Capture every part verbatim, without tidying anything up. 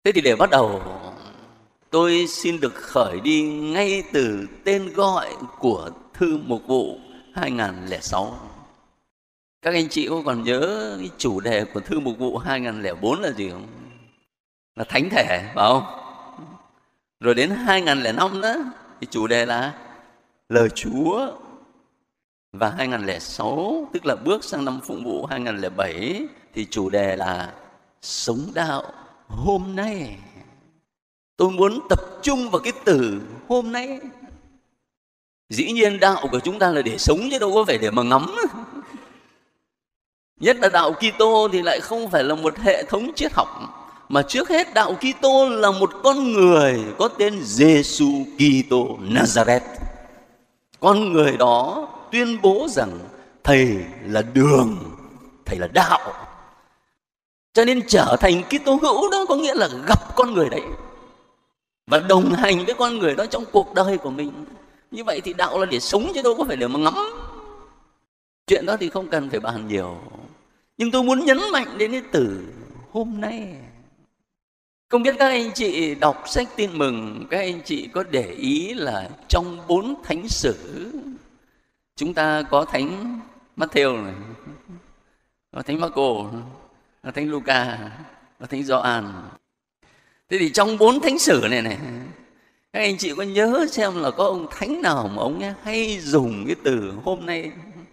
Thế thì để bắt đầu, tôi xin được khởi đi ngay từ tên gọi của thư mục vụ hai nghìn không trăm lẻ sáu. Các anh chị có còn nhớ cái chủ đề của thư mục vụ hai nghìn không trăm lẻ bốn là gì không? Là thánh thể, phải không? Rồi đến hai nghìn không trăm lẻ năm đó thì chủ đề là lời Chúa. Và hai nghìn không trăm lẻ sáu, tức là bước sang năm phụng vụ hai nghìn không trăm lẻ bảy, thì chủ đề là sống đạo hôm nay. Tôi muốn tập trung vào cái từ hôm nay. Dĩ nhiên đạo của chúng ta là để sống chứ đâu có phải để mà ngắm. Nhất là đạo Kitô thì lại không phải là một hệ thống triết học, mà trước hết đạo Kitô là một con người có tên Giêsu Kitô Nazareth. Con người đó tuyên bố rằng Thầy là đường, Thầy là đạo. Cho nên trở thành Kitô hữu đó có nghĩa là gặp con người đấy và đồng hành với con người đó trong cuộc đời của mình. Như vậy thì đạo là để sống chứ đâu có phải để mà ngắm. Chuyện đó thì không cần phải bàn nhiều. Nhưng tôi muốn nhấn mạnh đến cái từ hôm nay. Không biết các anh chị đọc sách Tin Mừng, các anh chị có để ý là trong bốn thánh sử, chúng ta có thánh Matthew này, có thánh Marco, có thánh Luca, có thánh Gioan. Thế thì trong bốn thánh sử này này, các anh chị có nhớ xem là có ông thánh nào mà ông ấy hay dùng cái từ hôm nay?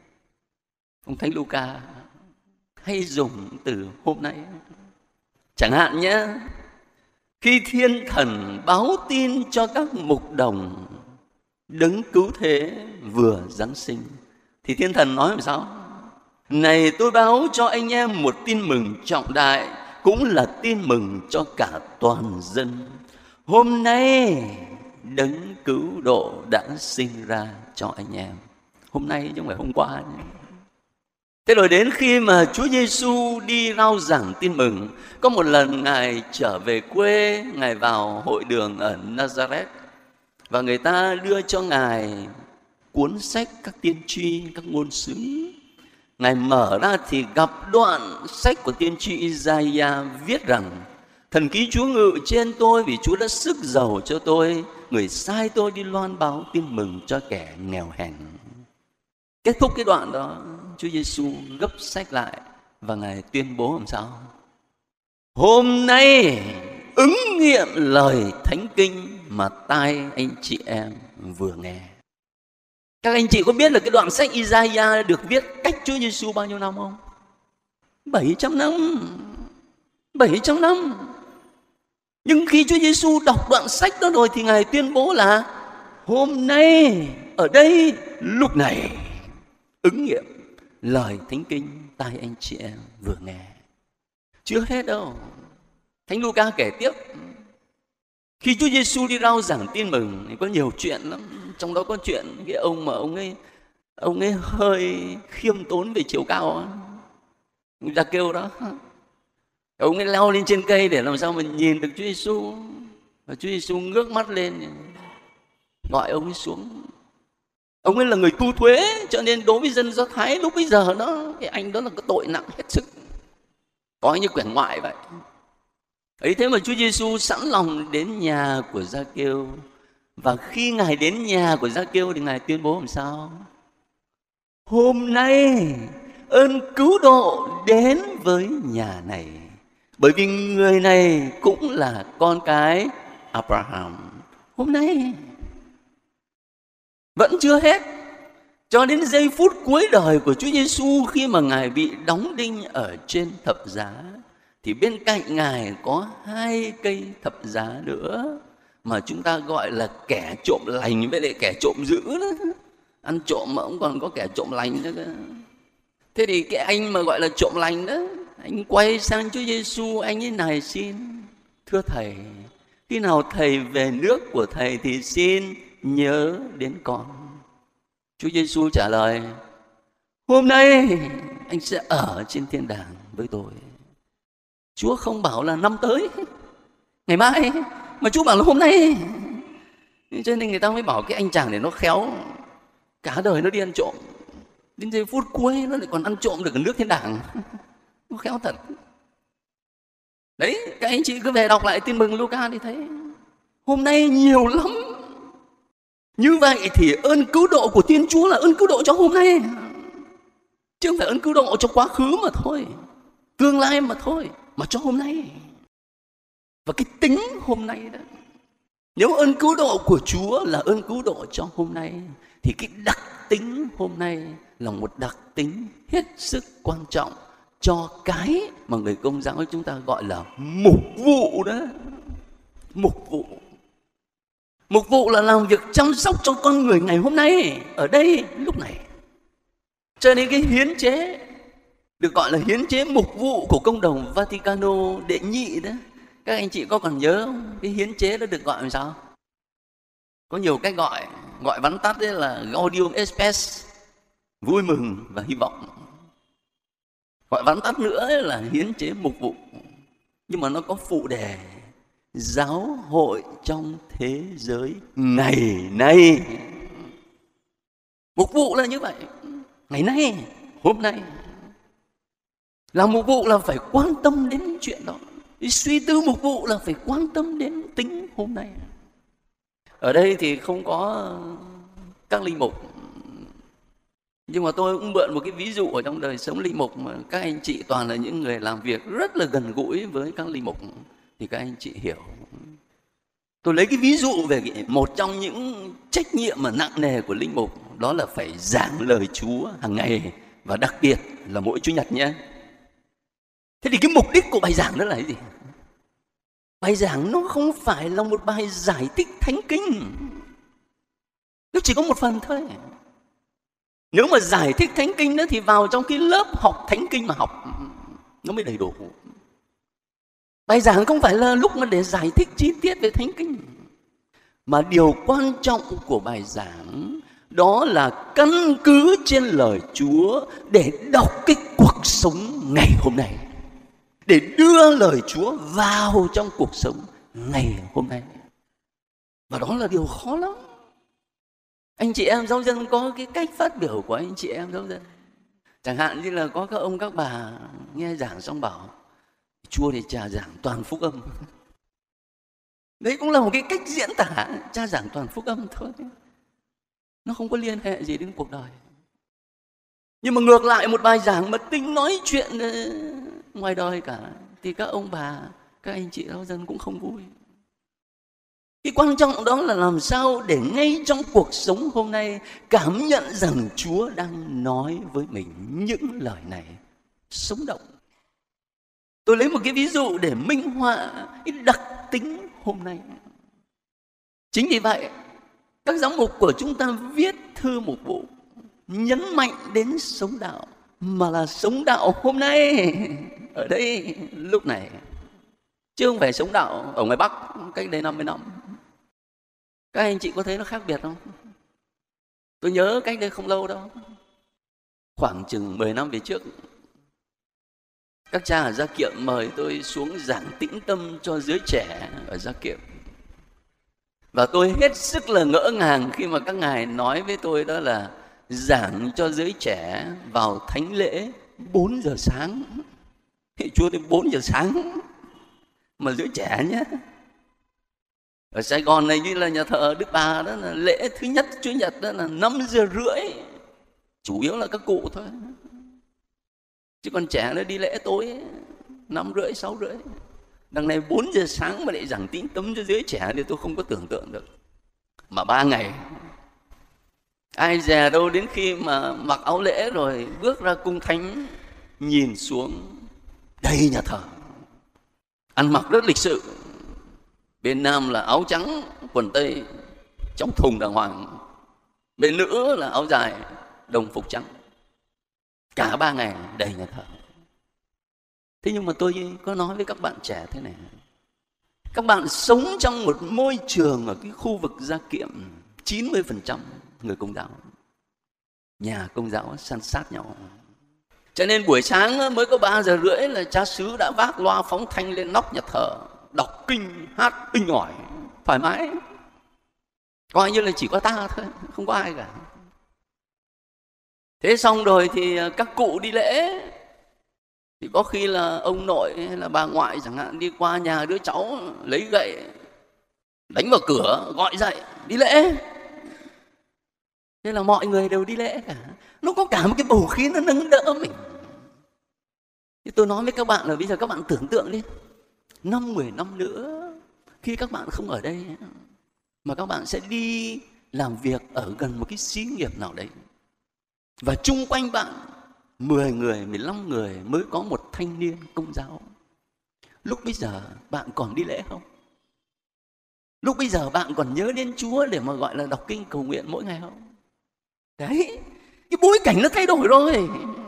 Ông thánh Luca hay dùng từ hôm nay. Chẳng hạn nhé, khi thiên thần báo tin cho các mục đồng đấng cứu thế vừa giáng sinh, thì thiên thần nói làm sao? Này, tôi báo cho anh em một tin mừng trọng đại, cũng là tin mừng cho cả toàn dân. Hôm nay đấng cứu độ đã sinh ra cho anh em. Hôm nay chứ không phải hôm qua nhé. Thế rồi đến khi mà Chúa Giêsu đi rao giảng tin mừng, có một lần Ngài trở về quê, Ngài vào hội đường ở Nazareth, và người ta đưa cho Ngài cuốn sách các tiên tri, các ngôn sứ. Ngài mở ra thì gặp đoạn sách của tiên tri Isaiah viết rằng: Thần khí Chúa ngự trên tôi, vì Chúa đã sức giàu cho tôi, người sai tôi đi loan báo tin mừng cho kẻ nghèo hèn. Kết thúc cái đoạn đó, Chúa Giêsu gấp sách lại và Ngài tuyên bố làm sao? Hôm nay ứng nghiệm lời thánh kinh mà tai anh chị em vừa nghe. Các anh chị có biết là cái đoạn sách Isaiah được viết cách Chúa Giêsu bao nhiêu năm không? bảy trăm năm. bảy trăm năm. Nhưng khi Chúa Giêsu đọc đoạn sách đó rồi thì Ngài tuyên bố là hôm nay, ở đây, lúc này ứng nghiệm lời thánh kinh tai anh chị em vừa nghe. Chưa hết đâu. Thánh Luca kể tiếp, khi Chúa Giêsu đi rao giảng tin mừng thì có nhiều chuyện lắm. Trong đó có chuyện cái ông mà ông ấy ông ấy hơi khiêm tốn về chiều cao, người ta kêu đó. Ông ấy leo lên trên cây để làm sao mình nhìn được Chúa Giêsu. Và Chúa Giêsu ngước mắt lên gọi ông ấy xuống. Ông ấy là người thu thuế, cho nên đối với dân Do Thái lúc bây giờ đó, cái anh đó là cái tội nặng hết sức, coi như quẻ ngoại vậy. Ấy thế mà Chúa Giêsu sẵn lòng đến nhà của Gia-kêu, và khi Ngài đến nhà của Gia-kêu thì Ngài tuyên bố làm sao? Hôm nay ơn cứu độ đến với nhà này, bởi vì người này cũng là con cái Abraham. Hôm nay vẫn chưa hết. Cho đến giây phút cuối đời của Chúa Giêsu, khi mà Ngài bị đóng đinh ở trên thập giá, thì bên cạnh Ngài có hai cây thập giá nữa mà chúng ta gọi là kẻ trộm lành với lại kẻ trộm dữ đó. Ăn trộm mà cũng còn có kẻ trộm lành nữa. Thế thì cái anh mà gọi là trộm lành đó, anh quay sang Chúa Giêsu, anh ấy này xin: Thưa Thầy, khi nào Thầy về nước của Thầy thì xin nhớ đến con. Chúa Giêsu trả lời: Hôm nay anh sẽ ở trên thiên đàng với tôi. Chúa không bảo là năm tới, ngày mai, mà Chúa bảo là hôm nay. Cho nên người ta mới bảo cái anh chàng này nó khéo, cả đời nó đi ăn trộm, đến giây phút cuối nó lại còn ăn trộm được ở nước thiên đàng. Nó khéo thật. Đấy, các anh chị cứ về đọc lại Tin mừng Luca thì thấy hôm nay nhiều lắm. Như vậy thì ơn cứu độ của Thiên Chúa là ơn cứu độ cho hôm nay, chứ không phải ơn cứu độ cho quá khứ mà thôi, tương lai mà thôi, mà cho hôm nay. Và cái tính hôm nay đó, nếu ơn cứu độ của Chúa là ơn cứu độ cho hôm nay, thì cái đặc tính hôm nay là một đặc tính hết sức quan trọng cho cái mà người Công giáo chúng ta gọi là mục vụ đó. Mục vụ. Mục vụ là làm việc chăm sóc cho con người ngày hôm nay, ở đây, lúc này. Cho nên cái hiến chế được gọi là hiến chế mục vụ của Công đồng Vaticano đệ nhị đó. Các anh chị có còn nhớ không? Cái hiến chế đó được gọi làm sao? Có nhiều cách gọi. Gọi vắn tắt đấy là Gaudium et Spes, vui mừng và hy vọng. Gọi vắn tắt nữa là hiến chế mục vụ. Nhưng mà nó có phụ đề giáo hội trong thế giới ngày nay. Mục vụ là như vậy. Ngày nay, hôm nay. Làm mục vụ là phải quan tâm đến chuyện đó. Suy tư mục vụ là phải quan tâm đến tính hôm nay. Ở đây thì không có các linh mục, nhưng mà tôi cũng mượn một cái ví dụ ở trong đời sống linh mục mà các anh chị toàn là những người làm việc rất là gần gũi với các linh mục, thì các anh chị hiểu. Tôi lấy cái ví dụ về một trong những trách nhiệm mà nặng nề của linh mục, đó là phải giảng lời Chúa hàng ngày, và đặc biệt là mỗi Chủ nhật nhé. Thế thì cái mục đích của bài giảng đó là cái gì? Bài giảng nó không phải là một bài giải thích thánh kinh, nó chỉ có một phần thôi. Nếu mà giải thích thánh kinh đó thì vào trong cái lớp học thánh kinh mà học nó mới đầy đủ. Bài giảng không phải là lúc mà để giải thích chi tiết về thánh kinh, mà điều quan trọng của bài giảng đó là căn cứ trên lời Chúa để đọc cái cuộc sống ngày hôm nay, để đưa lời Chúa vào trong cuộc sống ngày hôm nay. Và đó là điều khó lắm. Anh chị em giáo dân có cái cách phát biểu của anh chị em giáo dân. Chẳng hạn như là có các ông các bà nghe giảng xong bảo Chúa thì cha giảng toàn phúc âm. Đấy cũng là một cái cách diễn tả cha giảng toàn phúc âm thôi. Nó không có liên hệ gì đến cuộc đời. Nhưng mà ngược lại một bài giảng mà tính nói chuyện ngoài đời cả, thì các ông bà, các anh chị giáo dân cũng không vui. Cái quan trọng đó là làm sao để ngay trong cuộc sống hôm nay cảm nhận rằng Chúa đang nói với mình những lời này sống động. Tôi lấy một cái ví dụ để minh họa cái đặc tính hôm nay. Chính vì vậy, các giám mục của chúng ta viết thư mục vụ nhấn mạnh đến sống đạo, mà là sống đạo hôm nay, ở đây, lúc này. Chứ không phải sống đạo ở ngoài Bắc cách đây năm mươi năm. Các anh chị có thấy nó khác biệt không? Tôi nhớ cách đây không lâu đâu, khoảng chừng mười năm về trước, các cha ở Gia Kiệm mời tôi xuống giảng tĩnh tâm cho giới trẻ ở Gia Kiệm. Và tôi hết sức là ngỡ ngàng khi mà các ngài nói với tôi đó là giảng cho giới trẻ vào thánh lễ bốn giờ sáng. Thì Chúa đến bốn giờ sáng mà giới trẻ nhé. Ở Sài Gòn này như là nhà thờ Đức Bà đó là lễ thứ nhất Chủ nhật đó là năm giờ rưỡi. Chủ yếu là các cụ thôi. Chứ còn trẻ nó đi lễ tối năm rưỡi, sáu rưỡi. Đằng này bốn giờ sáng mà lại giảng tĩnh tâm cho giới trẻ thì tôi không có tưởng tượng được. Mà ba ngày, ai dè đâu đến khi mà mặc áo lễ rồi bước ra cung thánh, nhìn xuống đầy nhà thờ, ăn mặc rất lịch sự. Bên nam là áo trắng, quần tây, trong thùng đàng hoàng. Bên nữ là áo dài, đồng phục trắng. Cả ba ngày đầy nhà thờ. Thế nhưng mà tôi có nói với các bạn trẻ thế này: các bạn sống trong một môi trường ở cái khu vực Gia Kiệm, chín mươi phần trăm người Công giáo, nhà Công giáo san sát nhau. Cho nên buổi sáng mới có ba giờ rưỡi là cha xứ đã vác loa phóng thanh lên nóc nhà thờ, đọc kinh, hát inh ỏi, thoải mái. Coi như là chỉ có ta thôi, không có ai cả. Thế xong rồi thì các cụ đi lễ, Thì có khi là ông nội hay là bà ngoại chẳng hạn đi qua nhà đứa cháu lấy gậy đánh vào cửa gọi dậy đi lễ. Thế là mọi người đều đi lễ cả. Nó có cả một cái bầu khí nó nâng đỡ mình. Thì tôi nói với các bạn là bây giờ các bạn tưởng tượng đi, năm mười năm nữa khi các bạn không ở đây mà các bạn sẽ đi làm việc ở gần một cái xí nghiệp nào đấy, và chung quanh bạn mười người, mười lăm người mới có một thanh niên công giáo. Lúc bây giờ bạn còn đi lễ không? Lúc bây giờ bạn còn nhớ đến Chúa để mà gọi là đọc kinh cầu nguyện mỗi ngày không? Đấy, cái bối cảnh nó thay đổi rồi.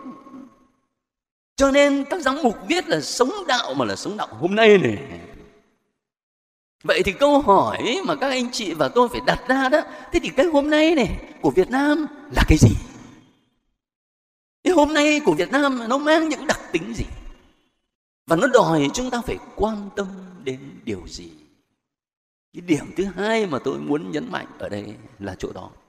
Cho nên các giám mục viết là sống đạo mà là sống đạo hôm nay này. Vậy thì câu hỏi mà các anh chị và tôi phải đặt ra đó, thế thì cái hôm nay này của Việt Nam là cái gì? Cái hôm nay của Việt Nam nó mang những đặc tính gì? Và nó đòi chúng ta phải quan tâm đến điều gì? Cái điểm thứ hai mà tôi muốn nhấn mạnh ở đây là chỗ đó.